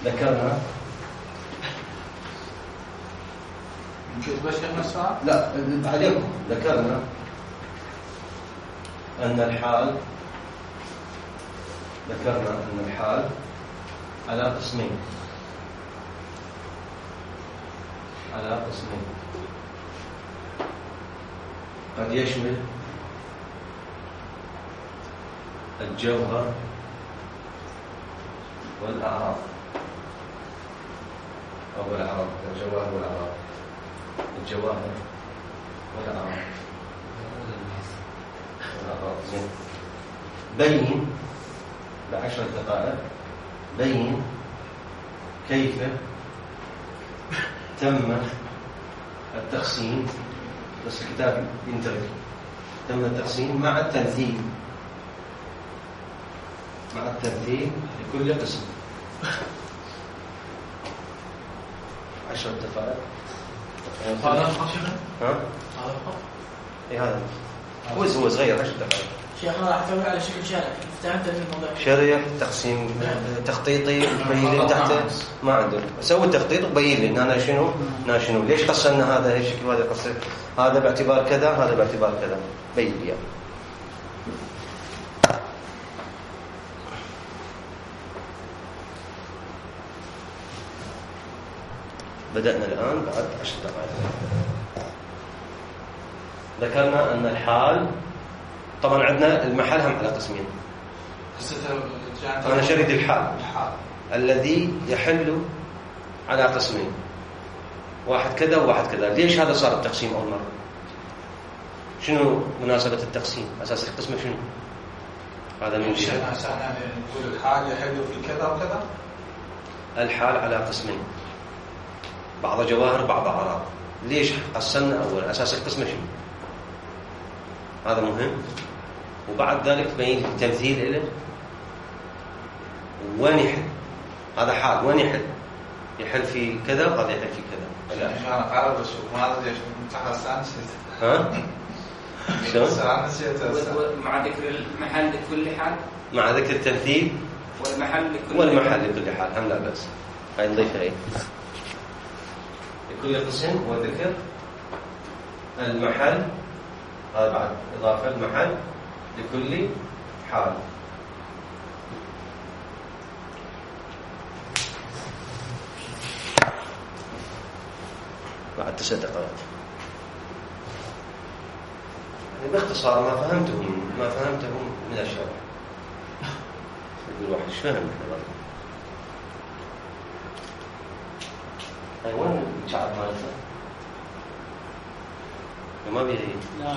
ذكرنا يمكن بس شيخنا السؤال؟ لا عليكم. ذكرنا أن الحال على قسمين. قد يشمل الجوهر والأعراض أو الأعراض، الجواهر والأعراض، الجواهر والأعراض. زين. بين ب10 دقائق بين كيف تم التقسيم، بس الكتاب ينتهي، تم التقسيم مع التمثيل لكل قسم. 10 دقائق. هذا الخط شيخنا؟ هذا الخط؟ اي هذا هو صغير 10 دقائق. شيخنا راح اعتمد على شكل شارع، افتهمت الموضوع. شريح تقسيم تخطيطي بين لي تحته ما عنده، سوي التخطيط وبين لي ان انا شنو ليش قسمنا هذا هالشكل وهذا قصر، هذا باعتبار كذا، هذا باعتبار كذا، بين لي يعني. بدأنا الآن بعد 10 دقائق. ذكرنا أن الحال طبعا عندنا المحل هم على قسمين. أنا شريد الحال الذي يحل على قسمين، واحد كذا وواحد كذا. ليش هذا صار التقسيم أول مرة؟ شنو مناسبة التقسيم؟ أساس القسمة شنو؟ هذا من شيء. نقول الحال يحل في كذا وكذا. الحال على قسمين، بعض جواهر بعض أعراض. ليش قسمنا أول؟ أساس القسمة شنو؟ هذا مهم. وبعد ذلك بين التمثيل له وين يحل. هذا حال وين يحل في كذا وهذا يحل في كذا. لا أنا قارب بس ما أدري إيش متحسن نسيت. ها؟ شلون؟ مع ذكر المحل لكل حال. مع ذكر التمثيل والمحل لكل حال هم لا بأس. هاي نضيفها إيه؟ لكل قسم وذكر المحل، هذا بعد إضافة المحل لكل حال. بعد 9 دقائق. باختصار ما فهمته من الشرح. يقول واحد ايش فهم احنا؟ وين الشعب مالته؟ ما بيجي. لا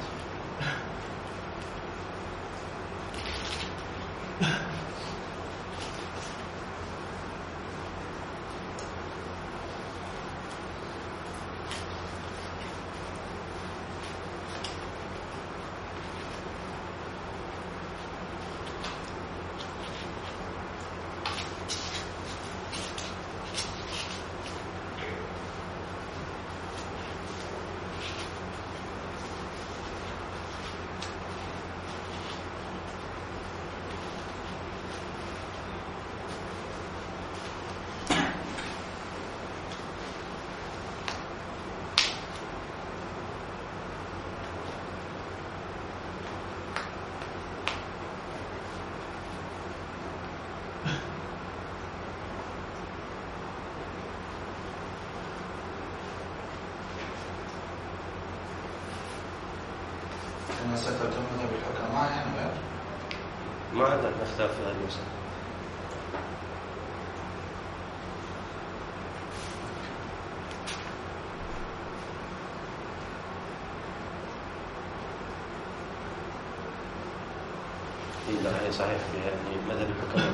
ما عندنا نختار في هذه المسألة. لا هي صحيح فيها يعني مذهب الحكماء.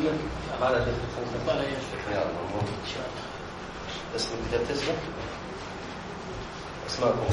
منك هذا تفضل يا شيخ. يا الله مو ان شاء الله. اسمك كتبت اسمك؟ اسماءكم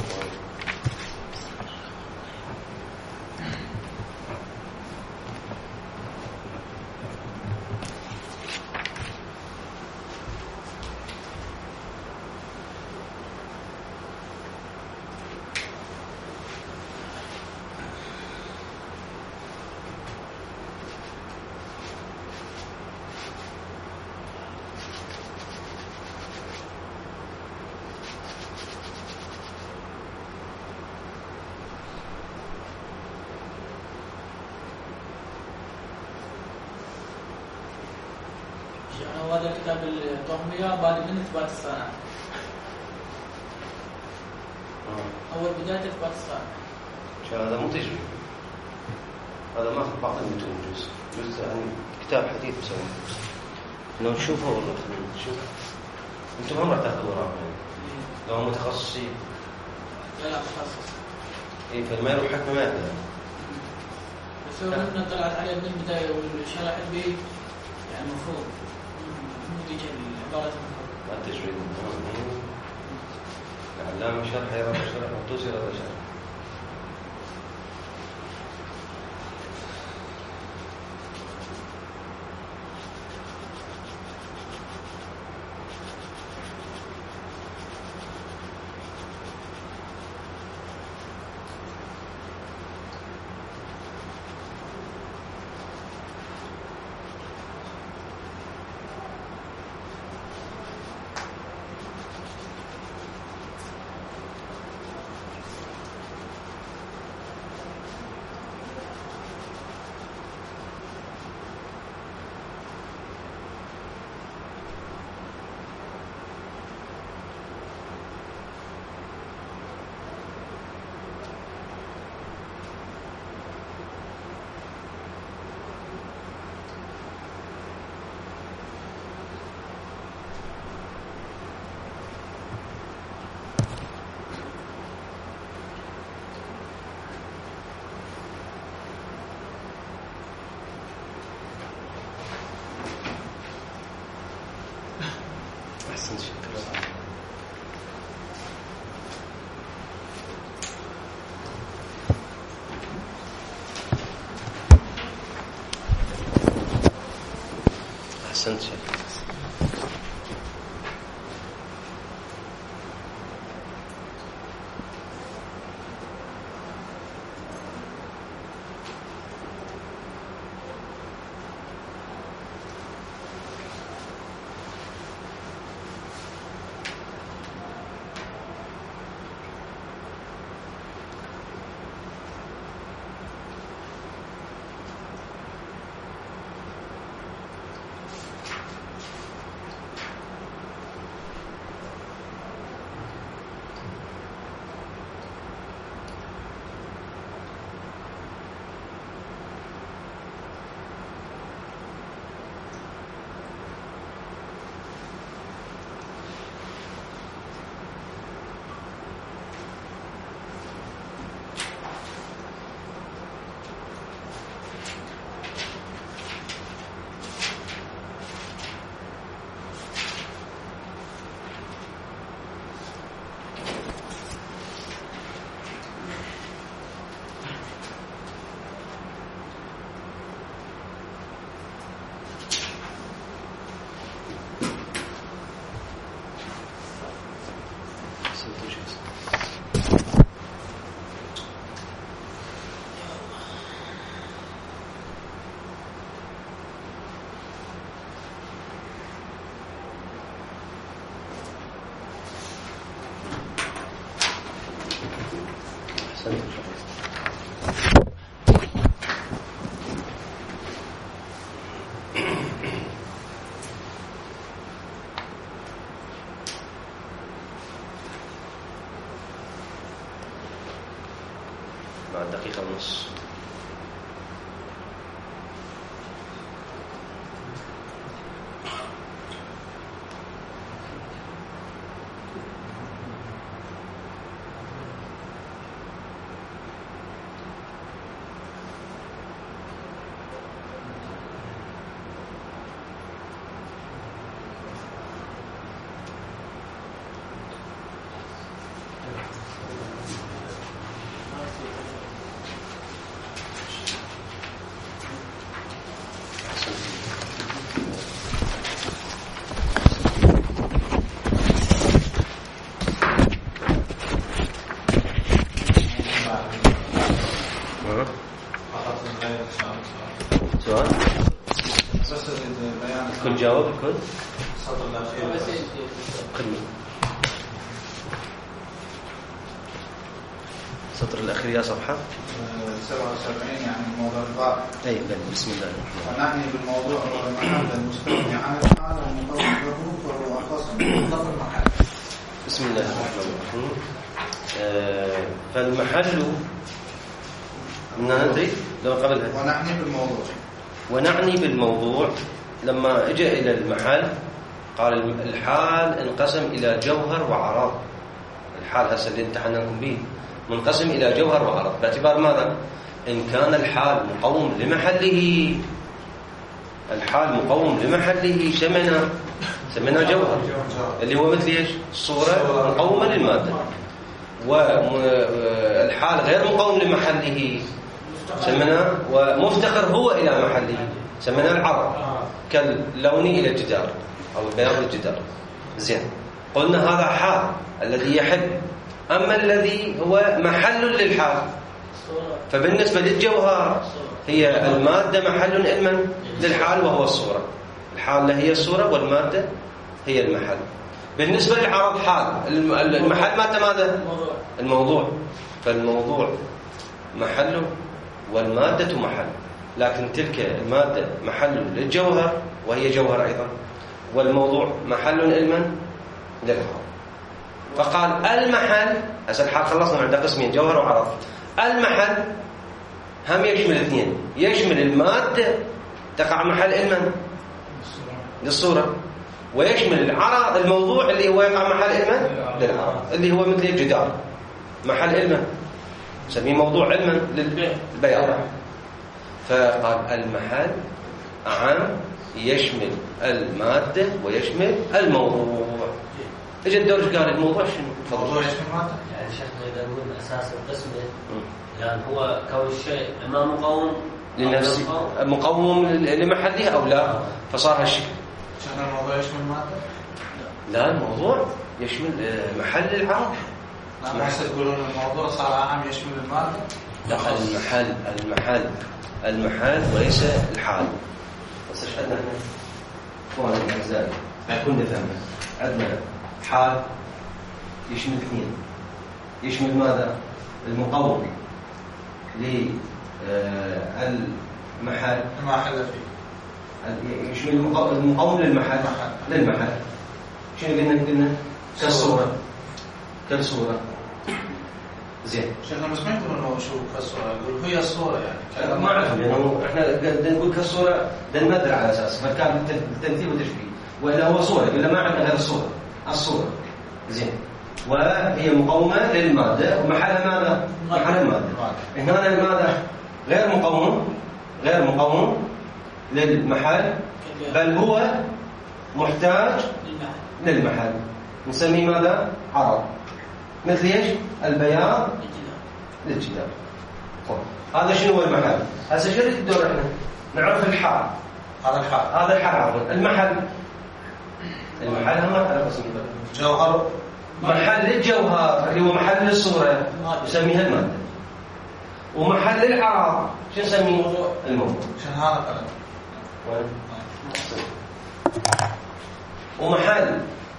هذا كتاب الطهمية بعد من إثبات الصانع. أول بداية إثبات الصانع. شو هذا مو تجري، هذا ماخذ بعض المتون جزء يعني كتاب حديث مسوي. لو نشوفه والله نشوف. أنتم هم راح تاخذوا وراهم يعني. لو متخصصين. لا متخصص. إيه فما يروح حكمه ما يقدر. بس هو إحنا طلعت عليه من البداية والشرح به يعني مفروض. نتيجة العبارة التجويد العلامة شرح يرى شرح والطوسي يرى شرح. أحسن شكرا. أحسنت شكرا. بعد دقيقة ونص. فقط من غير سؤال بس البيان كل جاوب الكل السطر الأخير بس. خدمة السطر الأخير يا صفحة 77 يعني الموضوع الباء. أي بسم الله الرحمن الرحيم. ونعني بالموضوع والمحل المستغني عن الحال المطلق له وهو أخص من مطلق المحل. بسم الله الرحمن الرحيم. فالمحل ندري لو قبلها ونعني بالموضوع لما اجى إلى المحل قال الحال انقسم إلى جوهر وعرض. الحال هسه اللي امتحناكم به منقسم إلى جوهر وعرض باعتبار ماذا؟ إن كان الحال مقوم لمحله، الحال مقوم لمحله سمينا جوهر اللي هو مثل ايش؟ الصورة مقومة للمادة. والحال غير مقوم لمحله سمينا ومفتقر هو إلى محله سمينا العرض، كاللون إلى الجدار أو البياض للجدار. زين، قلنا هذا حال الذي يحل. أما الذي هو محل للحال فبالنسبة للجوهر هي المادة محل علما للحال وهو الصورة. الحال هي الصورة والمادة هي المحل. بالنسبة للعرض حال المحل ماذا؟ الموضوع. فالموضوع محله والمادة محل، لكن تلك المادة محل للجوهر وهي جوهر أيضا، والموضوع محل علما للعرض. فقال المحل هسه الحال خلصنا عند قسمين جوهر وعرض. المحل هم يشمل اثنين، يشمل المادة تقع محل علما للصورة، ويشمل العرض الموضوع اللي هو يقع محل علما للعرض اللي هو مثل الجدار محل علما نسميه موضوع علما للبياض. فقال المحل عام يشمل المادة ويشمل الموضوع. اجى الدرج قال الموضوع شنو؟ الموضوع يشمل المادة. يعني شيخنا إذا نقول أساس القسمة يعني هو كون الشيء إما مقوم لنفسه مقوم لمحله أو لا، فصار هالشكل. شيخنا الموضوع يشمل المادة؟ لا، الموضوع يشمل محل العرض. ما هسه تقولون الموضوع صار عام يشمل المادة؟ لا، المحل وليس الحال. بس ايش عندنا هنا؟ فوق الأجزاء كنا فهمنا عندنا حال يشمل اثنين، يشمل ماذا؟ المقوم للمحل ما حل فيه، يشمل المقوم للمحل شنو قلنا؟ كالصورة. زين شيخنا بس ما يقولون شو كالصورة، يقول هي الصورة يعني ما أعرف لأنه إحنا نقول كالصورة نمثل على أساس فكان التمثيل والتشبيه، وإلا هو صورة إلا ما عندنا غير الصورة. زين، وهي مقومة للمادة ومحلها ماذا؟ محل المادة. هنا المادة غير مقوم للمحل، بل هو محتاج للمحل، نسميه ماذا؟ عرض. مثل ايش؟ البياض للجدار. هذا شنو هو المحل؟ هسه شو الدور احنا نعرف الحال. هذا الحال عفوا. المحل هم على قسم جوهر محل الجوهر اللي هو محل الصورة نسميها المادة، ومحل العرض شو نسميه؟ الموضوع. شنو هذا قلم؟ ومحل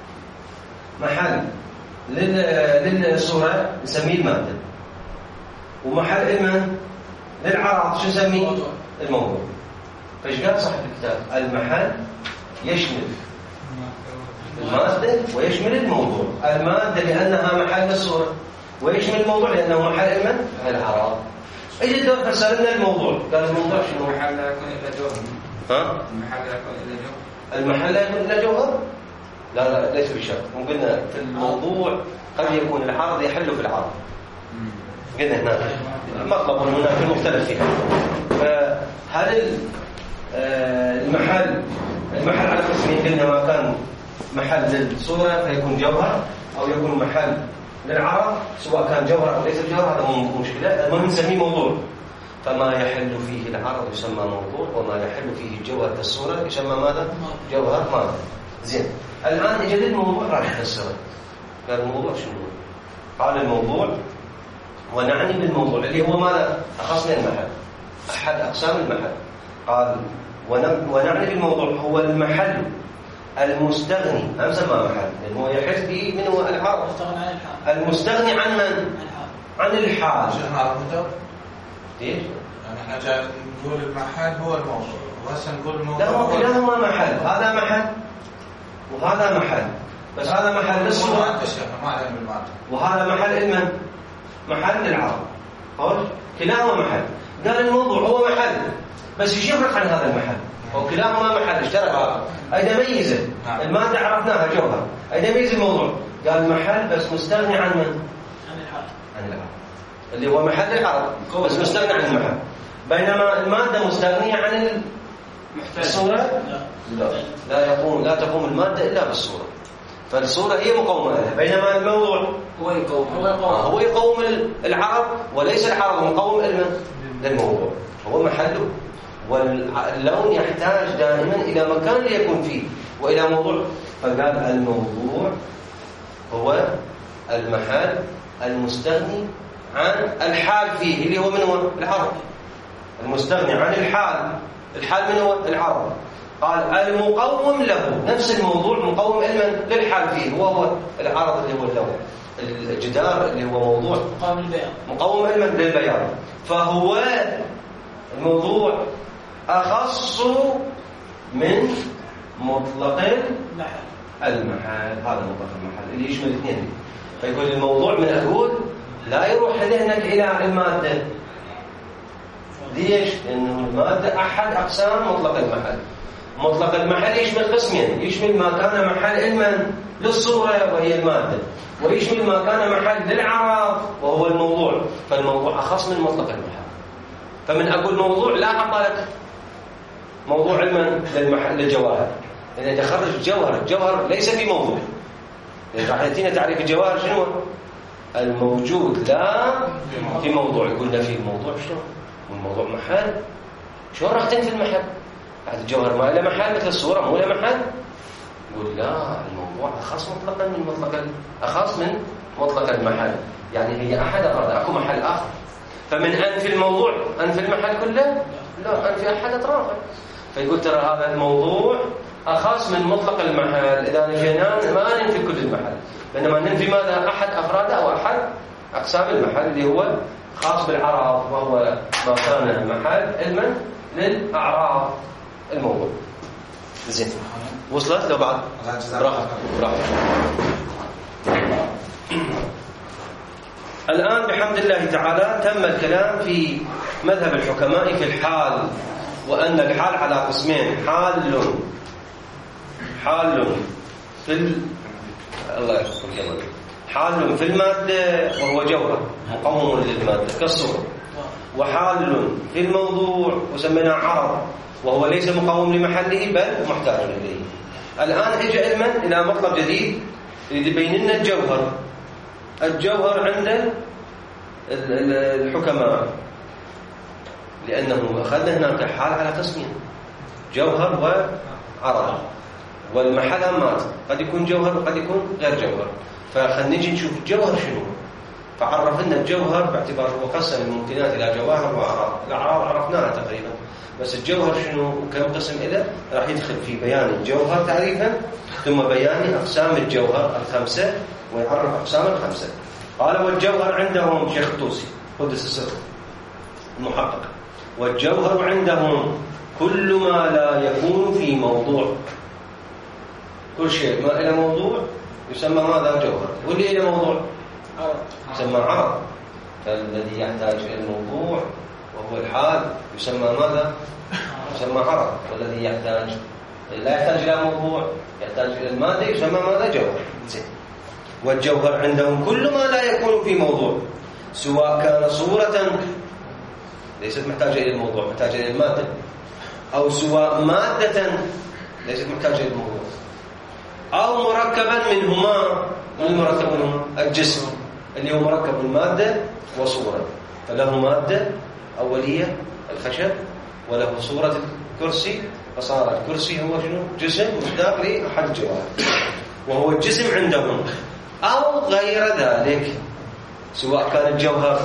للصورة نسميه المادة، ومحل علما للعرض شو نسميه؟ الموضوع. فايش قال صاحب الكتاب؟ المحل يشمل المادة ويشمل الموضوع. المادة لأنها محل الصورة، ويشمل الموضوع لأنه محل علما للعرض. اجي الدور فسألنا الموضوع، قال الموضوع شنو؟ المحل لا يكون إلا جوهر. ها؟ المحل لا يكون إلا جوهر؟ لا ليس بشرط. قلنا في الموضوع قد يكون العرض يحل في العرض. قلنا هنا مطلب هناك المختلف فيها. فهل المحل على قسمين؟ قلنا ما كان محل للصورة فيكون جوهر، أو يكون محل للعرض سواء كان جوهر أو ليس جوهر، هذا مو مشكلة. المهم نسميه موضوع. فما يحل فيه العرض يسمى موضوع، وما يحل فيه الجوهر كالصورة يسمى ماذا؟ جوهر مادة. زين، الآن اجى الموضوع راح يفسره. قال الموضوع شنو؟ قال الموضوع ونعني بالموضوع اللي هو ماذا؟ أخص من المحل، أحد أقسام المحل. قال ونعني بالموضوع هو المحل المستغني، أم سمى محل لأنه هو يحل فيه من هو العرض المستغني عن من؟ عن الحال. شيخنا عرفته؟ ليش؟ يعني احنا جاي نقول المحل هو الموضوع وهسه نقول الموضوع لا هو كلاهما محل، هذا محل وهذا محل، بس هذا محل للصورة ما علينا بالمعنى، وهذا محل لمن؟ محل للعرض. قول كلاهما محل. قال الموضوع هو محل بس ايش يفرق عن هذا المحل؟ وكلاهما محل اشترك. أين ميزه؟ المادة عرفناها جوهر. أين ميز الموضوع؟ قال محل بس مستغني عن من؟ عن العرض اللي هو محل العرض بس مستغني عن المحل. بينما المادة مستغنية عن الصورة. لا تقوم المادة إلا بالصورة، فالصورة هي مقومة لها. بينما الموضوع هو يقوم العرض وليس العرض مقوم للموضوع. هو محله، واللون يحتاج دائما إلى مكان ليكون فيه وإلى موضوع. فقال الموضوع هو المحل المستغني عن الحال فيه اللي هو من هو؟ العرض. المستغني عن الحال من هو؟ العرض. قال المقوم له، نفس الموضوع مقوم للحال فيه هو العرض اللي هو اللون، الجدار اللي هو موضوع مقوم للبيان. فهو الموضوع أخص من مطلق المحل. هذا مطلق المحل اللي يشمل الاثنين. فيقول الموضوع من أقول لا يروح ذهنك إلى المادة. ليش؟ لأنه المادة أحد أقسام مطلق المحل. مطلق المحل يشمل قسمين، يشمل ما كان محل علما للصورة وهي المادة، ويشمل ما كان محل للعرض وهو الموضوع. فالموضوع أخص من مطلق المحل. فمن أقول موضوع لا أقبلك موضوع علما للجواهر، لأن إذا خرج الجوهر ليس في موضوع. راح يأتينا تعريف الجواهر شنو؟ الموجود لا في موضوع. قلنا في الموضوع شنو؟ والموضوع محل. شو راح تنفي المحل؟ هذا الجوهر ما له محل مثل الصورة مو له محل. يقول لا، الموضوع أخص مطلقا من مطلق المحل. يعني هي أحد أفراد، أكو محل آخر. فمن أنفي الموضوع أنفي المحل كله؟ لا، أنفي أحد أطرافه. فيقول ترى هذا الموضوع أخص من مطلق المحل. إذا نفيناه ما ننفي كل المحل، بينما ننفي ماذا؟ أحد أفراده أو أحد أقسام المحل اللي هو خاص بالعرض، وهو ما كان محل علما للأعراض الموضوع. زين، وصلت لو بعد؟ براحة. الآن بحمد الله تعالى تم الكلام في مذهب الحكماء في الحال، وأن الحال على قسمين: حال في الله يحفظك يا مالك، حال في المادة وهو جوهر مقوم للمادة كالصورة، وحال في الموضوع وسميناه عرض وهو ليس مقوم لمحله بل محتاج إليه. الآن اجى علما إلى مطلب جديد يبين لنا الجوهر عند الحكماء، لأنه أخذنا هناك حال على قسمين: جوهر وعرض. والمحل مات، قد يكون جوهر وقد يكون غير جوهر. فخلنا نجي نشوف الجوهر شنو. فعرف لنا الجوهر باعتبار هو قسم الممكنات إلى جواهر وأعراض. الأعراض عرفناها تقريبا، بس الجوهر شنو وكم قسم إله راح يدخل في بيان الجوهر تعريفا، ثم بيان أقسام الجوهر الخمسة، ويعرف أقسام الخمسة. قال: والجوهر عندهم شيخ الطوسي قدس السر المحقق: والجوهر عندهم كل ما لا يكون في موضوع. كل شيء ما إلى موضوع يسمى ماذا؟ جوهر. واللي إلى موضوع يسمى عرض. فالذي يحتاج إلى الموضوع وهو الحال يسمى ماذا؟ يسمى عرض. والذي لا يحتاج إلى موضوع، يحتاج إلى المادة، يسمى ماذا؟ جوهر. والجوهر عندهم كل ما لا يكون في موضوع، سواء كان صورة ليست محتاجة إلى الموضوع، محتاجة إلى المادة، أو سواء مادة ليست محتاجة إلى الموضوع، أو مركبا منهما. المركب منهما الجسم اللي هو مركب من مادة وصورة. فله مادة أولية الخشب، وله صورة الكرسي، فصار الكرسي هو شنو؟ جسم مصداق لأحد الجواهر، وهو الجسم عندهم، أو غير ذلك. سواء كان الجوهر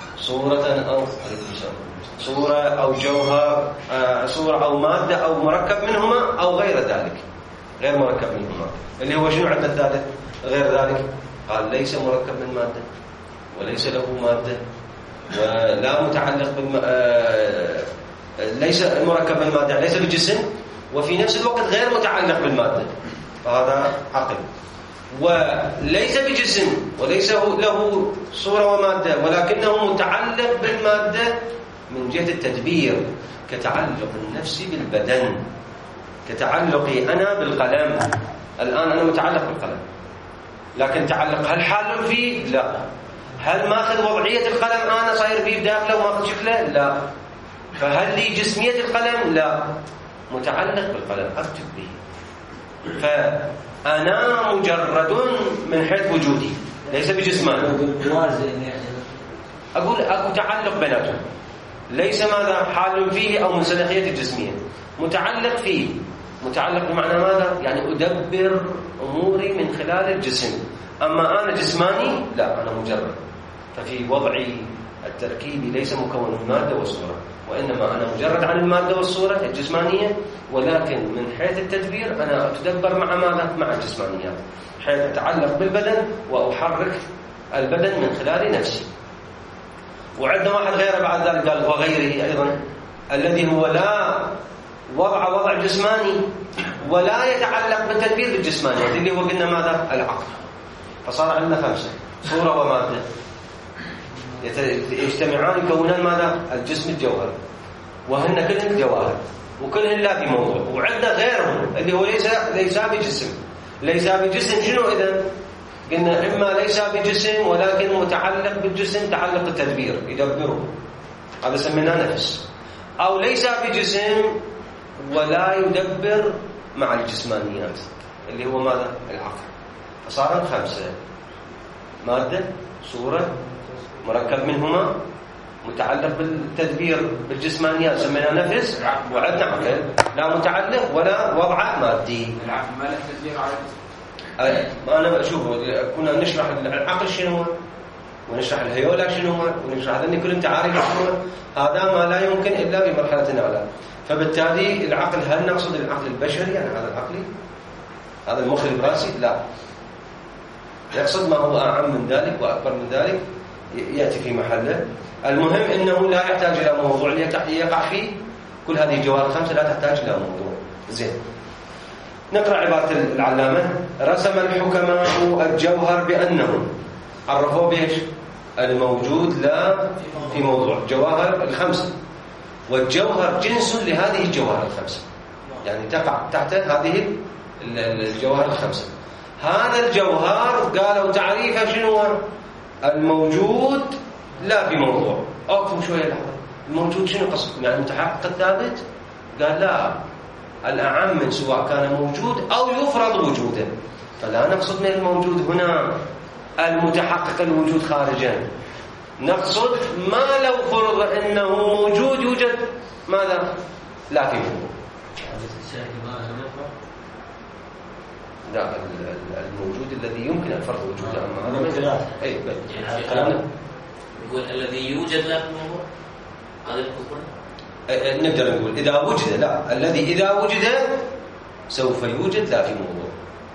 صورة أو جوهر، صورة أو مادة أو مركب منهما أو غير ذلك، غير مركب منهما، اللي هو شنو عند الثالث غير ذلك؟ قال ليس مركب من مادة وليس له مادة ولا متعلق ليس مركب من مادة، ليس بجسم، وفي نفس الوقت غير متعلق بالمادة، فهذا عقل. وليس بجسم وليس له صورة ومادة، ولكنه متعلق بالمادة من جهة التدبير، كتعلق النفس بالبدن، كتعلقي أنا بالقلم. الآن أنا متعلق بالقلم، لكن تعلق هل حال فيه؟ لا. هل ماخذ وضعية القلم أنا صاير فيه بداخله وماخذ شكله؟ لا. فهل لي جسمية القلم؟ لا. متعلق بالقلم أكتب به، فأنا مجرد من حيث وجودي ليس بجسماني. أقول أكو تعلق بيناتهم، ليس ماذا حال فيه أو منسلخية الجسمية، متعلق فيه. متعلق بمعنى ماذا؟ يعني أدبر أموري من خلال الجسم. أما أنا جسماني لا، أنا مجرد. ففي وضعي التركيبي ليس مكون من مادة وصورة، وإنما أنا مجرد عن المادة والصورة الجسمانية، ولكن من حيث التدبير أنا أتدبر مع ماذا؟ مع الجسمانيات، حيث أتعلق بالبدن وأحرك البدن من خلال نفسي. وعندنا واحد غيره بعد ذلك قال وغيره أيضا، الذي هو لا وضع جسماني ولا يتعلق بالتدبير بالجسمانيات، اللي هو قلنا ماذا؟ العقل. فصار عندنا 5: صورة ومادة يجتمعان يكونان ماذا؟ الجسم الجوهر، وهن كلهن جواهر وكلهن لا في موضوع. وعندنا غيرهم اللي هو ليس بجسم. ليس بجسم شنو إذن؟ قلنا إما ليس بجسم ولكن متعلق بالجسم تعلق التدبير يدبره، هذا سميناه نفس. أو ليس بجسم ولا يدبر مع الجسمانيات، اللي هو ماذا؟ العقل. فصار 5: مادة، صورة، مركب منهما، متعلق بالتدبير بالجسمانيات سميناه نفس، وعندنا عقل لا متعلق ولا وضع مادي. العقل ما له تدبير على أنا بشوف كنا نشرح العقل شنو هو، ونشرح الهيولا شنو هو، ونشرح ذني كل تعاريف شنو هو. هذا ما لا يمكن إلا بمرحلة أعلى. فبالتالي العقل، هل نقصد العقل البشري يعني هذا العقلي، هذا المخ الراسي؟ لا، يقصد ما هو أعم من ذلك وأكبر من ذلك يأتي في محله. المهم إنه لا يحتاج إلى موضوع يقع فيه. كل هذه الجوهر 5 لا تحتاج إلى موضوع. زين، نقرأ عبارة العلامة: رسم الحكماء الجوهر بأنه عرفوه بإيش؟ الموجود لا في موضوع. جواهر 5، والجوهر جنس لهذه الجواهر 5، يعني تقع تحت هذه الجواهر 5. هذا الجوهر قالوا تعريفه شنو هو؟ الموجود لا في موضوع. أوقفوا شوية لحظة، الموجود شنو قصدكم؟ يعني متحقق الثابت؟ قال لا، الأعم من سواء كان موجود أو يفرض وجوده. فلا نقصد من الموجود هنا المتحقق الوجود خارجا، نقصد ما لو فرض أنه موجود يوجد ماذا؟ لا في موضوع. لا، الموجود الذي يمكن أن فرض وجوده. أما هذا أي كلامنا يقول الذي يوجد لا في موضوع، هذا الكفر. نقدر نقول إذا وجد، لا، الذي إذا وجد سوف يوجد لا في موضوع،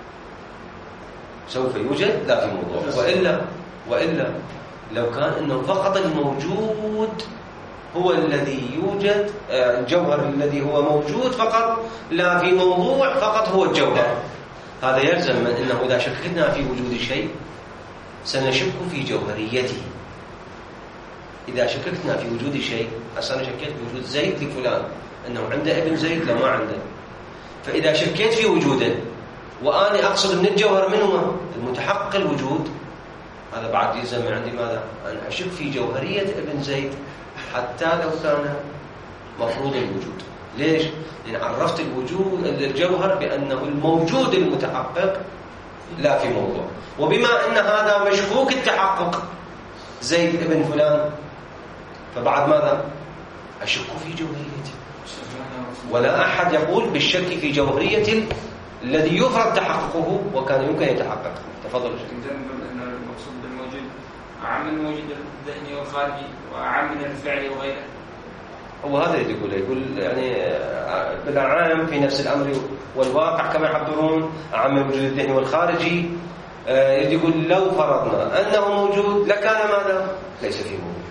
سوف يوجد لا في موضوع. وإلا لو كان إنه فقط الموجود هو الذي يوجد، الجوهر الذي هو موجود فقط لا في موضوع فقط هو الجوهر، هذا يلزم من إنه إذا شككنا في وجود شيء سنشك في جوهريته. إذا شككنا في وجود شيء، أنا شكيت بوجود زيد لفلان أنه عنده ابن زيد لا ما عنده، فإذا شكيت في وجوده وأنا أقصد من الجوهر منه المتحقق الوجود، هذا بعد يلزم عندي ماذا؟ أن أشك في جوهرية ابن زيد حتى لو كان مفروض الوجود. ليش؟ لأن عرفت الوجود الجوهر بأنه الموجود المتحقق لا في موضوع. وبما أن هذا مشكوك التحقق زيد ابن فلان، فبعد ماذا؟ أشك في جوهريته. ولا أحد يقول بالشك في جوهرية الذي يفرض تحققه وكان يمكن يتحقق. تفضل. إذن المقصود بالموجود أعم من الموجود الذهني والخارجي وأعم من الفعل وغيره. هو هذا اللي يقول يعني بالعام في نفس الأمر والواقع كما يعبرون أعم من الوجود الذهني والخارجي. يقول لو فرضنا أنه موجود لكان ماذا؟ ليس فيه موجود،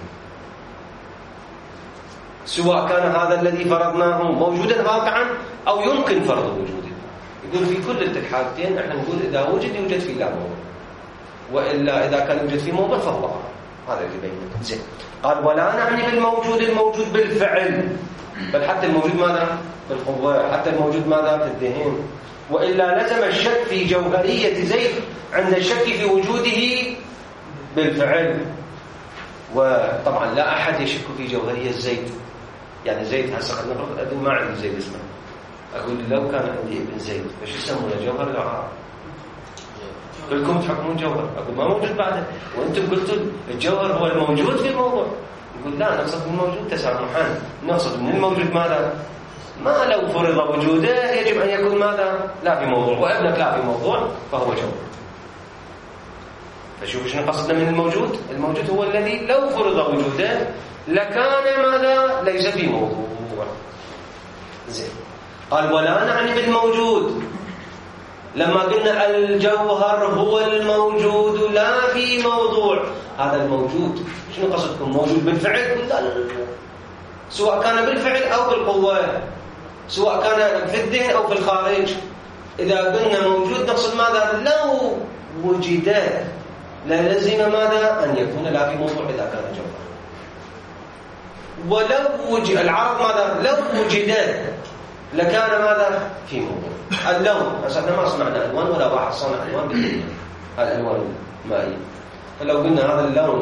سواء كان هذا الذي فرضناه موجودا واقعا أو يمكن فرض وجوده. يقول في كل الحالتين احنا نقول إذا وجد يوجد فيه لا موضوع، وإلا إذا كان يوجد فيه موضوع فهو عرض. هذا اللي بينه. زين. قال ولا نعني بالموجود الموجود بالفعل، بل حتى الموجود ماذا؟ بالقوة، حتى الموجود ماذا؟ في الذهن. وإلا لزم الشك في جوهرية زيد عند الشك في وجوده بالفعل. وطبعا لا أحد يشك في جوهرية زيد. يعني زيد هسه خلينا نفرض ما عندي زيد اسمه، أقول لو كان عندي ابن زيد فش يسمونه؟ جوهر ولا عرض؟ كلكم تحكمون جوهر، أقول ما موجود بعده، وأنتم قلتوا الجوهر هو الموجود في الموضوع. يقول لا، نقصد من الموجود تسامحا، نقصد من الموجود ماذا؟ ما لو فرض وجوده يجب أن يكون ماذا؟ لا في موضوع، وابنك لا في موضوع فهو جوهر. فشوف ايش قصدنا من الموجود؟ الموجود هو الذي لو فرض وجوده لكان ماذا؟ ليس في موضوع. زين. قال ولا نعني بالموجود لما قلنا الجوهر هو الموجود لا في موضوع. هذا الموجود شنو قصدكم؟ موجود بالفعل؟ لا لا لا، سواء كان بالفعل أو بالقوة، سواء كان في الذهن أو في الخارج. إذا قلنا موجود نقصد ماذا؟ لو وجد لازم ماذا؟ أن يكون لا في موضوع إذا كان جوهر. ولو وجد العرض ماذا؟ لو وجد لكان ماذا؟ في موضوع. اللون احنا ما صنعنا الوان ولا واحد صنع الوان بالدنيا، الالوان المائيه. فلو قلنا هذا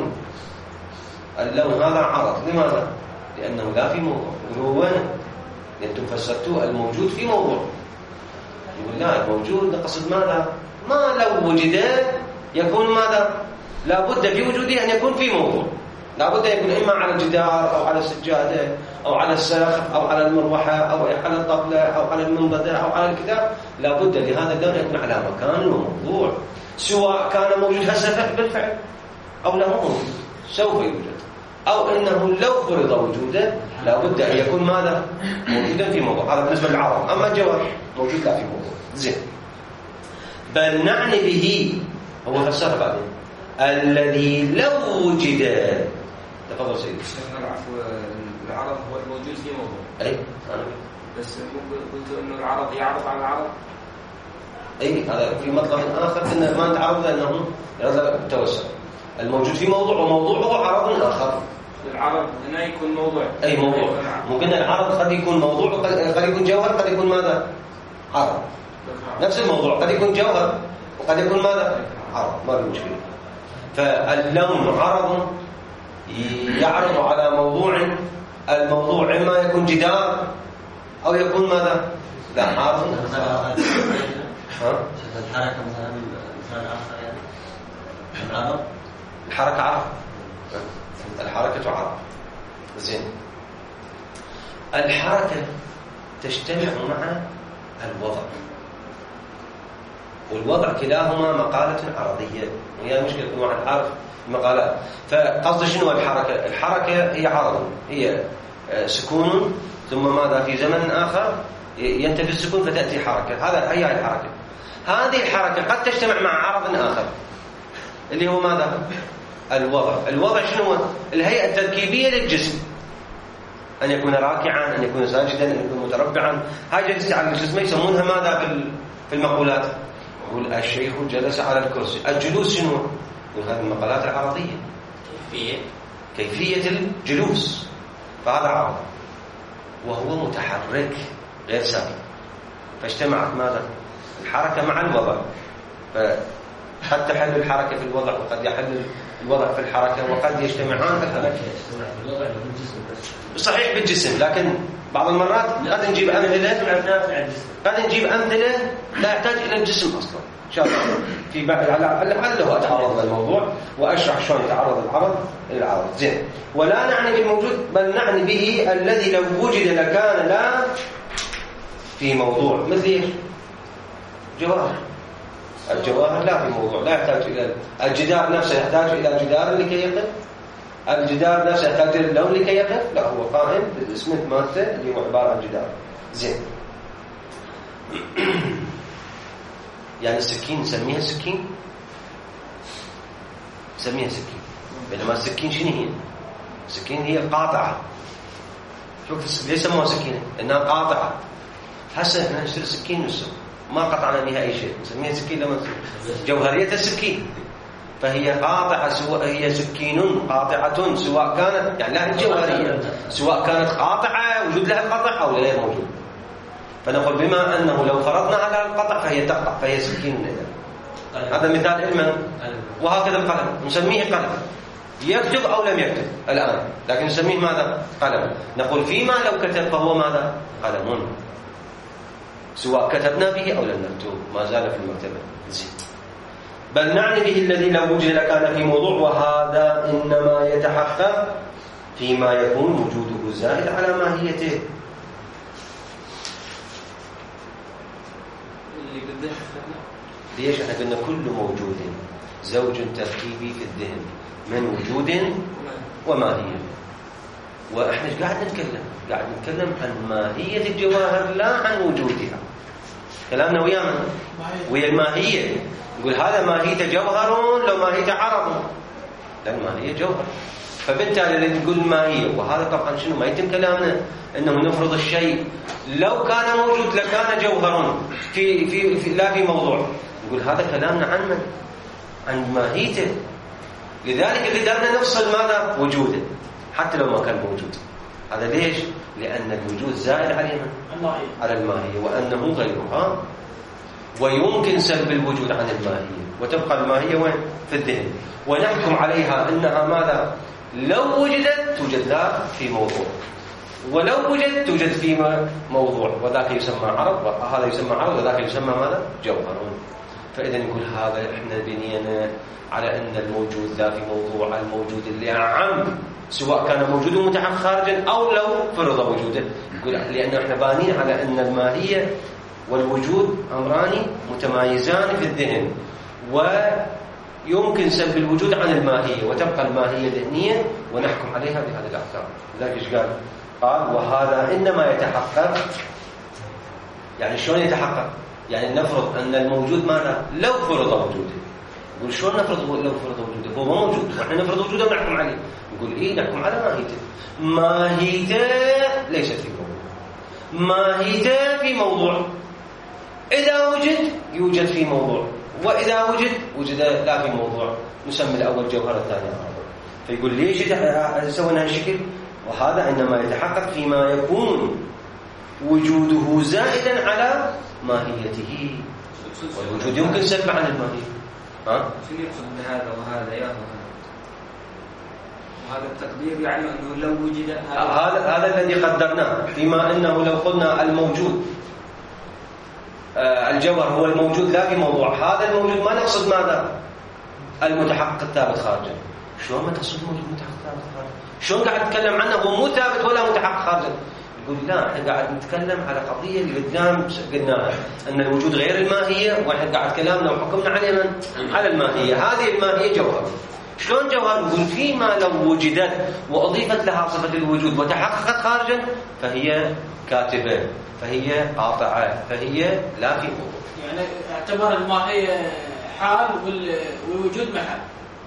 اللون هذا عرض، لماذا؟ لانه لا في موضوع. هو وين؟ انتم فسرتوه الموجود في موضوع. يقول لا، الموجود نقصد ماذا؟ ما لو وجد يكون ماذا؟ لا بد في وجوده ان يكون في موضوع، لا بد يكون اما على الجدار او على السجاده او على السقف او على المروحه او على الطبله او على المنضده او على الكتاب. لا بد لهذا اللون يكون على مكان وموضوع، سواء كان موجود هسه بالفعل او لا موجود سوف يوجد، او انه لو فرض وجوده لا بد ان يكون ماذا؟ موجودا في موضوع. هذا بالنسبه للعرض. اما الجوهر موجود لا في موضوع. زين. بل نعني به، هو فسرها بعدين، الذي لو وجد. تفضل سيدي. العرض هو الموجود في موضوع. اي انا بس قلت انه العرض يعرض على العرض. اي هذا في مطلب اخر كنا ما نتعرض لانه هذا توسع. الموجود في موضوع وموضوعه عرض اخر. العرض هنا يكون موضوع. اي موضوع. ممكن العرض قد يكون موضوع وقد يكون جوهر، قد يكون ماذا؟ عرض. نفس الموضوع قد يكون جوهر وقد يكون ماذا؟ عرض. ما في مشكله. فاللون عرض يعرض على موضوع. الموضوع إما يكون جدار أو يكون ماذا؟ لا عرض. الحركة مثلا آخر يعني العرض. الحركة عرض. الحركة عرض. زين. الحركة تجتمع مع الوضع، والوضع كلاهما مقالة عرضية. هي المشكلة كل واحد عارف المقالات. فقصد شنو الحركة؟ الحركة هي عرض، هي سكون ثم ماذا؟ في زمن آخر ينتفي السكون فتأتي حركة. هذا هي الحركة. هذه الحركة قد تجتمع مع عرض آخر اللي هو ماذا؟ الوضع. الوضع شنو؟ الهيئة التركيبية للجسم، أن يكون راكعا، أن يكون ساجدا، أن يكون متربعا. هاي جلسة على الجسم يسمونها ماذا في المقولات؟ يقول الشيخ جلس على الكرسي. الجلوس شنو؟ هذه المقالات العرضية. كيفية الجلوس. فهذا عرض وهو متحرك غير ساكن. فاجتمعت ماذا؟ الحركة مع الوضع. فقد تحل الحركة في الوضع وقد يحل الوضع في الحركة وقد يجتمعان في الحركة. صحيح بالجسم، لكن بعض المرات قد نجيب أمثلة لا يحتاج إلى الجسم أصلا. إن شاء الله في لعله أتعرض للموضوع وأشرح شلون يتعرض العرض للعرض. زين. ولا نعني بالموجود بل نعني به الذي لو وجد لكان لا في موضوع. مثل جوهر الجواهر لا في موضوع، لا يحتاج إلى الجدار نفسه، يحتاج إلى جدار لكي يقف؟ الجدار نفسه يحتاج إلى اللون لكي يقف؟ لا، هو قائم بالإسمنت مالته اللي هو عبارة عن جدار. زين. يعني السكين نسميها سكين؟ نسميها سكين، بينما السكين شنو هي؟ السكين هي القاطعة. شوف ليش سموها سكينة؟ إنها قاطعة. هسه احنا نشتري سكين من السوق ما قطعنا بها أي شيء، نسميها سكين لما جوهرية السكين، فهي قاطعة، سواء هي سكين قاطعة سواء كانت يعني لا جوهرية، سواء كانت قاطعة وجود لها القطع أو غير موجود. فنقول بما أنه لو فرضنا على القطع فهي تقطع، فهي سكين. هذا مثال علما. وهكذا القلم نسميه قلم، يكتب أو لم يكتب الآن، لكن نسميه ماذا؟ قلم. نقول فيما لو كتب فهو ماذا؟ قلم، سواء كتبنا به أو لم نكتب ما زال في المكتبة. زين. بل نعني به الذي لو وجد لكان في موضوع، وهذا إنما يتحقق فيما يكون وجوده زائد على ماهيته. ليش احنا قلنا كل موجود زوج تركيبي في الذهن من وجود وماهية، واحنا قاعد نتكلم عن ماهية الجواهر لا عن وجودها. كلامنا ويا من؟ ويا الماهية. نقول هذا ماهيته جوهر لو ماهيته عرض، لا الماهية جوهر. فبالتالي نقول ماهية، وهذا طبعا شنو ما يتم كلامنا انه نفرض الشيء لو كان موجود لكان جوهر في لا في موضوع. نقول هذا كلامنا عن من؟ عن ماهيته. لذلك اللي دارنا نفصل ماذا؟ وجوده حتى لو ما كان موجود. هذا ليش؟ لأن الوجود زائد على على الماهية، وأنه غيرها، ويمكن سلب الوجود عن الماهية وتبقى الماهية وين؟ في الذهن، ونحكم عليها أنها ماذا؟ لو وجدت توجد لا في موضوع، ولو وجدت توجد في موضوع، وذاك يسمى عرض، وهذا يسمى عرض، وذاك يسمى ماذا؟ جوهر. فإذا نقول هذا إحنا بنينا على أن الموجود لا في موضوع، الموجود اللي أعم سواء كان موجود متحقق خارجا أو لو فرض وجوده. نقول لأن إحنا بانين على أن الماهية والوجود أمران متمايزان في الذهن، ويمكن سلب الوجود عن الماهية وتبقى الماهية ذهنية ونحكم عليها بهذه الأحكام. لذلك إيش قال؟ قال وهذا إنما يتحقق. يعني شلون يتحقق؟ يعني نفرض أن الموجود ماذا؟ لو فرض وجوده. نقول شلون نفرض لو فرض وجوده؟ هو موجود وإحنا نفرض وجوده ونحكم عليه. نقول إيه؟ نحكم على ماهيته. ماهيته ليست في موضوع، ماهيته في موضوع. إذا وجد يوجد في موضوع، وإذا وجد لا في موضوع. نسمي الأول جوهر الثاني عرض. فيقول ليش سوينا هالشكل؟ وهذا إنما يتحقق فيما يكون وجوده زائدا على ماهيته، والوجود يمكن سلب عن الماهية. شنو يقصد بهذا وهذا يا أخوان؟ وهذا التقدير يعني أنه لو وجد هذا الذي قدرناه، فيما أنه لو قلنا الموجود الجوهر هو الموجود لا في موضوع، هذا الموجود ما نقصد ماذا؟ المتحقق الثابت خارجا. شلون ما تقصد موجود متحقق ثابت خارجا؟ شلون قاعد نتكلم عنه هو مو ثابت ولا متحقق خارجا؟ يقول لا، احنا قاعد نتكلم على قضيه اللي قدام قلناها ان الوجود غير الماهيه، واحنا قاعد كلامنا وحكمنا عليه من؟ على الماهيه. هذه الماهيه جوهر. شلون جوهر؟ يقول فيما لو وجدت واضيفت لها صفه الوجود وتحققت خارجا فهي كاتبه، فهي قاطعه، فهي لا في موضوع. يعني اعتبر الماهيه حال والوجود محل.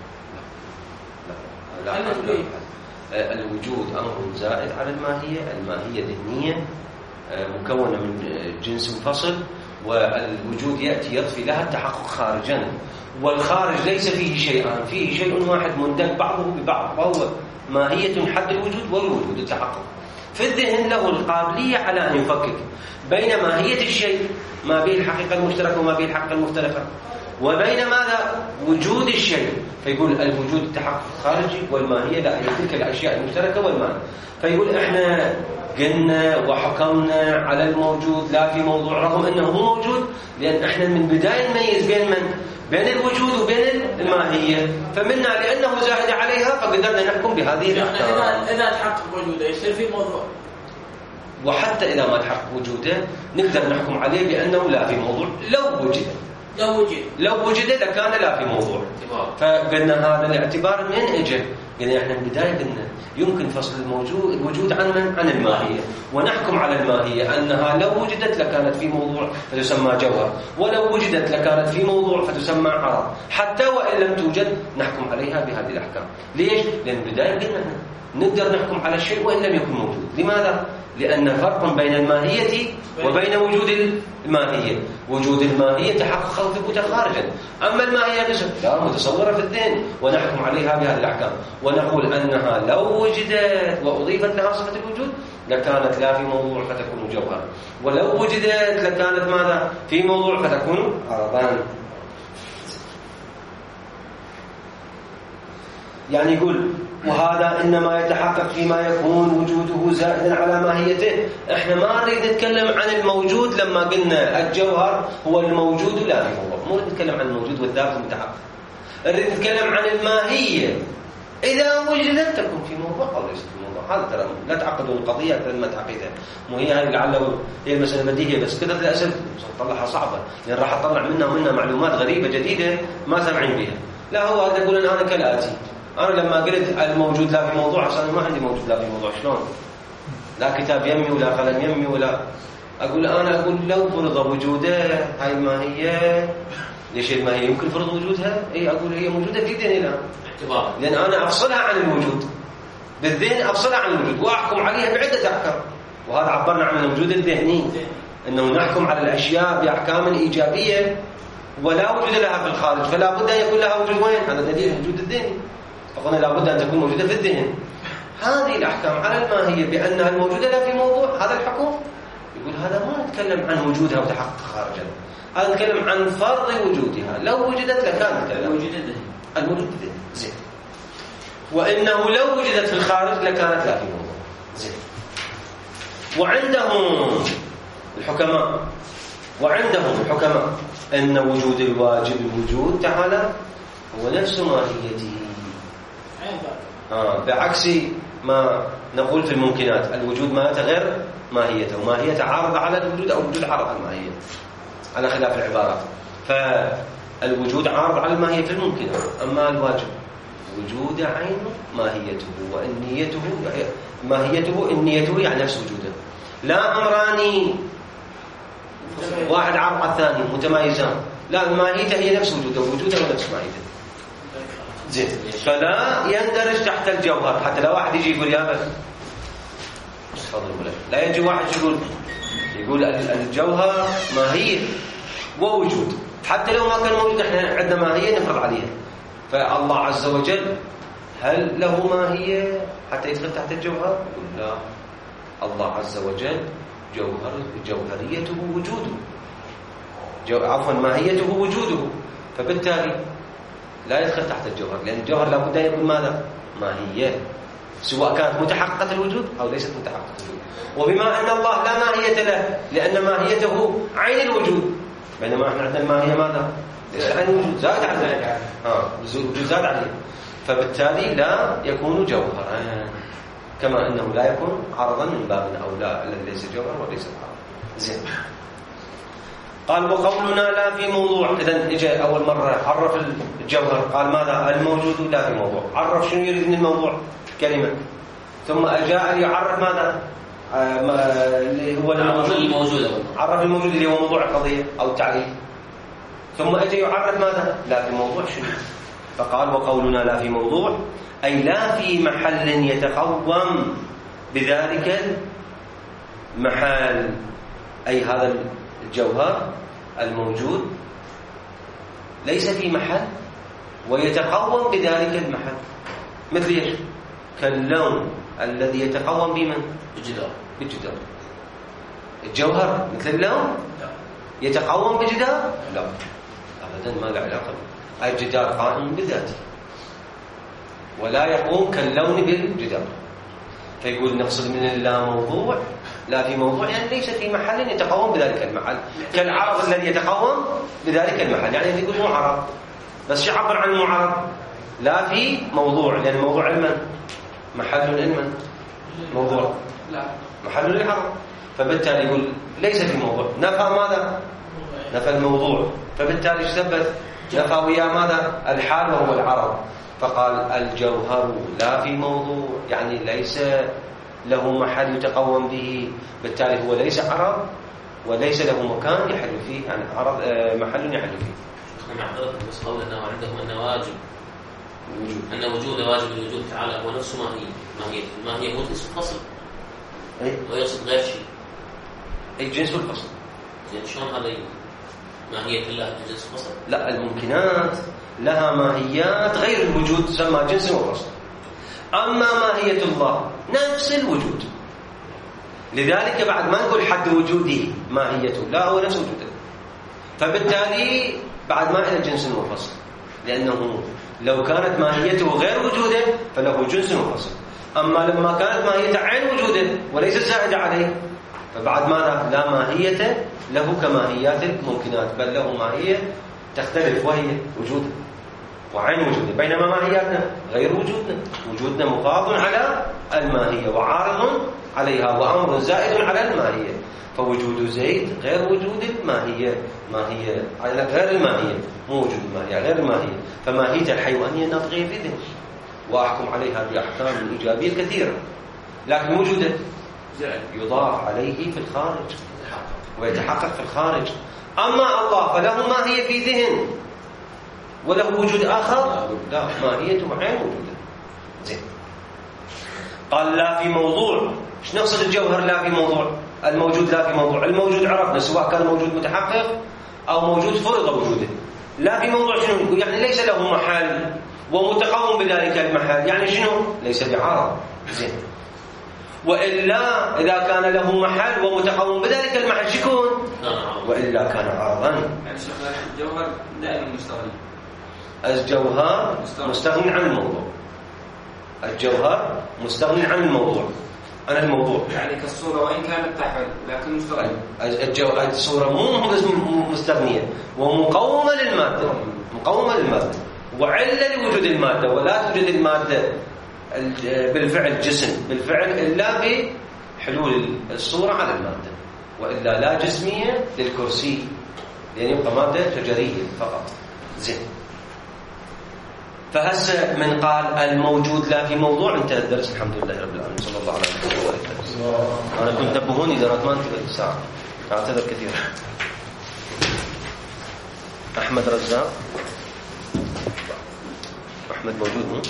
لا الوجود أمر زائد على الماهية. الماهية ذهنية مكونة من جنس منفصل، والوجود يأتي يضفي لها التحقق خارجا، والخارج ليس فيه شيئان، فيه شيء واحد مندل بعضه ببعض، وهو ماهية حد الوجود والوجود التحقق. في الذهن له القابلية على أن يفكك بين ماهية الشيء ما به الحقيقة المشتركة وما به الحقيقة المختلفة، وبين ماذا؟ وجود الشيء. فيقول الوجود التحقق خارجي، والماهية لا، هي تلك الأشياء المشتركة والماهية. فيقول احنا قلنا وحكمنا على الموجود لا في موضوع رغم انه هو موجود، لان احنا من بداية نميز بين من؟ بين الوجود وبين الماهية. فمنا لانه زائد عليها فقدرنا نحكم بهذه الاحكام. اذا تحقق وجوده يصير في موضوع، وحتى اذا ما تحقق وجوده نقدر نحكم عليه بانه لا في موضوع لو وجد. لو وجد لكان لا في موضوع. فقلنا هذا الاعتبار من اجل يعني احنا من البدايه قلنا يمكن فصل الوجود عن الماهيه، ونحكم على الماهيه انها لو وجدت لكانت في موضوع فتسمى جوهر، ولو وجدت لكانت في موضوع فتسمى عرض، حتى وان لم توجد نحكم عليها بهذه الاحكام. ليش؟ لان البدايه قلنا احنا نقدر نحكم على الشيء وان لم يكن موجود. لماذا؟ لأن فرق بين الماهية وبين وجود الماهية. وجود الماهية تحقق أو ثبوت خارجا، أما الماهية لا متصورة في الذهن ونحكم عليها بهذه الأحكام، ونقول أنها لو وجدت وأضيفت لها صفة الوجود لكانت لا في موضوع فتكون جوهرا، ولو وجدت لكانت ماذا؟ في موضوع فتكون عرضا. يعني يقول وهذا إنما يتحقق فيما يكون وجوده زائدا على ماهيته. احنا ما نريد نتكلم عن الموجود لما قلنا الجوهر هو الموجود لا في موضوع، مو نتكلم عن الموجود والذات المتحقق، نريد نتكلم عن الماهية إذا وجدت تكون في موضوع أو ليست في موضوع. هذا ترى لا تعقدوا القضية كلمة تعقيدها، مو هي هاي لعله هي المسألة بديهية بس كذا الأسئلة تطلعها صعبة لأن راح أطلع منها معلومات غريبة جديدة ما سامعين بها. لا هو هذا يقول أنا كالآتي، أنا لما قلت الموجود لا في موضوع عشان ما عندي موجود لا في موضوع، شلون؟ لا كتاب يمي ولا قلم يمي ولا أقول لو فرض وجوده هاي الماهية. ليش الماهية يمكن فرض وجودها؟ أقول هي موجودة في ذهني الآن اعتبار، لأن أنا أفصلها عن الوجود بالذهن، أفصلها عن الوجود وأحكم عليها بعدة أحكام. وهذا عبرنا عن الوجود الذهني، أنه نحكم على الأشياء بأحكام إيجابية ولا وجود لها في الخارج، فلا بد أن يكون لها وجود. وين؟ هذا دليل الوجود الذهني، فقلنا لا بد أن تكون موجودة في الذهن. هذه الأحكام على الماهية بأنها الموجودة لا في موضوع، هذا الحكم يقول هذا ما نتكلم عن وجودها وتحقق خارجا، هذا نتكلم عن فرض وجودها. لو وجدت لكانت الموجود الذهني زين، وإنه لو وجدت في الخارج لكانت لا في موضوع زين. وعندهم الحكماء أن وجود الواجب الوجود تعالى هو نفس ماهيته، بعكس ما نقول في الممكنات الوجود ما يتغير ماهيته، وماهيته عارضة على الوجود أو الوجود عارض على الماهية على خلاف العبارات. فالوجود عارض على الماهية في الممكنات، أما الواجب وجود عينه ماهيته والنيته ماهيته، النيته يعني نفس وجوده. لا أمران واحد عارض على الثاني متمايزان، لا ماهيته هي نفس وجوده ووجوده ونفس ماهيته زين. فلا يندرج تحت الجوهر، حتى لو واحد يجي يقول يا بس لا يجي واحد يقول الجوهر ماهية ووجود، حتى لو ما كان موجود احنا عندنا ماهية نفرض عليها. فالله عز وجل هل له ماهية حتى يدخل تحت الجوهر؟ يقول لا، الله عز وجل جوهريته وجوده، ماهيته وجوده، فبالتالي لا يدخل تحت الجوهر، لأن الجوهر لابد أن يكون ماذا؟ ماهية، سواء كانت متحققة الوجود أو ليست متحققة الوجود. وبما أن الله لا ماهية له لأن ماهيته عين الوجود، بينما احنا عندنا الماهية ماذا؟ ليس عين الوجود، زاد عليه الوجود زاد عليه، فبالتالي لا يكون جوهرا، كما أنه لا يكون عرضا من باب أولى الذي ليس جوهر وليس عرض زين. قال وقولنا لا في موضوع، إذن إجا أول مرة عرف الجوهر قال ماذا؟ الموجود لا في موضوع، عرف شنو يريد من الموضوع كلمة، ثم أجاء يعرف ماذا؟ اللي هو الموجود، عرف الموجود اللي هو موضوع القضية أو التعريف، ثم أجا يعرف ماذا؟ لا في موضوع شنو؟ فقال وقولنا لا في موضوع أي لا في محل يتقوم بذلك المحل، أي هذا الجوهر الموجود ليس في محل ويتقوم بذلك المحل. مثل ايش؟ كاللون الذي يتقوم بمن؟ بالجدار. الجوهر مثل اللون يتقوم بجدار؟ لا أبدا، ما له علاقة. الجدار قائم بذاته ولا يقوم كاللون بالجدار. فيقول نقصد من اللا موضوع لا في موضوع يعني ليس في محل يتقوم بذلك المحل، كالعرض الذي يتقوم بذلك المحل، يعني يقول معرض بس يعبر عن معرض لا في موضوع، لأن الموضوع علما محل علما موضوع لا محل للعرض، فبالتالي يقول ليس في موضوع. نفى ماذا؟ نفى الموضوع، فبالتالي ثبت نفى ويا ماذا؟ الحال وهو العرض. فقال الجوهر لا في موضوع، يعني ليس له محل يتقوم به، بالتالي هو ليس عرض وليس له مكان يحل فيه، يعني عرض محل يحل فيه. احنا نعترض بس قول انه عندهم انه واجب ان وجود واجب الوجود تعالى هو نفس ماهية هو جنس الفصل. ويقصد غير شيء. اي جنس الفصل. زين شلون هذا ماهية الله جنس الفصل؟ لا، الممكنات لها ماهيات غير الوجود تسمى جنس وفصل. اما ماهية الله نفس الوجود، لذلك بعد ما نقول حد وجوده ماهيته، لا هو نفس وجوده، فبالتالي بعد ما إلى جنس وفصل، لأنه لو كانت ماهيته غير وجوده فله جنس وفصل. أما لما كانت ماهيته عين وجوده وليس زائدة عليه، فبعد ما لا ماهية له كماهيات الممكنات، بل له ماهية تختلف وهي وجوده وعين وجوده، بينما ماهياتنا غير وجودنا. وجودنا مقاض على الماهية وعارض عليها وأمر زائد على الماهية، فوجود زيد غير وجود الماهية، ماهية على غير الماهية، مو وجود الماهية غير الماهية. فماهية الحيوانية ناطقية في ذهن وأحكم عليها بأحكام الإيجابية الكثيرة، لكن وجوده يضاف عليه في الخارج ويتحقق في الخارج. أما الله فله ماهية في ذهن وله وجود آخر، لا، ماهيته عين وجوده. زين، قال لا في موضوع. ايش نقصد الجوهر لا في موضوع؟ الموجود لا في موضوع. الموجود عرفنا سواء كان موجود متحقق أو موجود فرض وجوده. لا في موضوع شنو؟ يعني ليس له محل ومتقوم بذلك المحل، يعني شنو؟ ليس بعرض. زين، وإلا إذا كان له محل ومتقوم بذلك المحل شكون؟ وإلا كان عرضا. يعني شيخ الجوهر دائما مستغني. الجوهر مستغني عن الموضوع. الجوهر مستغني عن الموضوع، عن الموضوع. يعني كالصورة وإن كانت تحمل لكن مستغني. الصورة مو مستغنية ومقومة للمادة، مقومة للمادة وعلة لوجود المادة، ولا توجد المادة بالفعل جسم بالفعل إلا بحلول الصورة على المادة، وإلا لا جسمية للكرسي، يعني يبقى مادة شجرية فقط. زين، فهسه من قال الموجود لا في موضوع انتهى الدرس. الحمد لله رب العالمين، صلى الله على محمد وعلى اله وصحبه. انا كنت نبهوني اذا ما انتبهت ساعه، اعتذر كثيرا. احمد رزاق، احمد موجود مو؟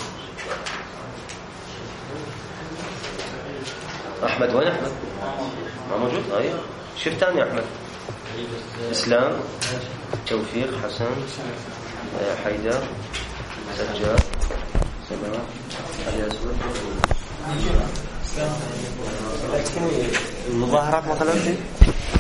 احمد وين احمد؟ ما موجود. ايوه، شوف ثاني احمد. اسلام، توفيق، حسن، حيدر، سجاد، سلام، علي أسود. المظاهرات مثلا